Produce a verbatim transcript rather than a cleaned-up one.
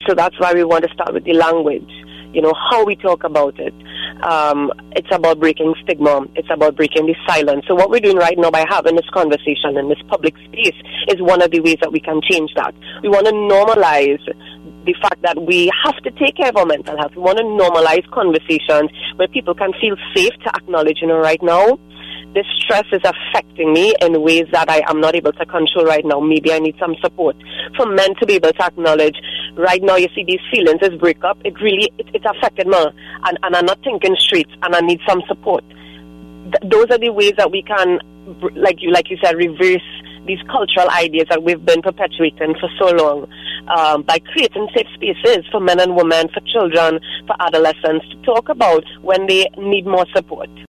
So that's why we want to start with the language, you know, how we talk about it. Um, it's about breaking stigma. It's about breaking the silence. So what we're doing right now by having this conversation in this public space is one of the ways that we can change that. We want to normalize the fact that we have to take care of our mental health. We want to normalize conversations where people can feel safe to acknowledge, you know, right now, this stress is affecting me in ways that I am not able to control right now. Maybe I need some support. For men to be able to acknowledge, right now you see these feelings, this breakup, it really, it, it affected me, and, and I'm not thinking straight, and I need some support. Th- those are the ways that we can, like you, like you said, reverse these cultural ideas that we've been perpetuating for so long, um, by creating safe spaces for men and women, for children, for adolescents to talk about when they need more support.